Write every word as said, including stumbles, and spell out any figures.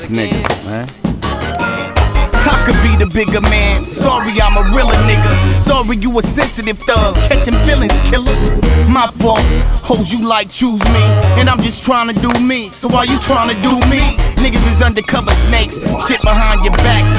ass nigga, man. I could be the bigger man. Sorry, I'm a realer nigga. Sorry, you a sensitive thug. Catching feelings, killer. My fault. Hoes you like choose me. And I'm just trying to do me. So why you trying to do me? Niggas is undercover snakes. Shit behind your back.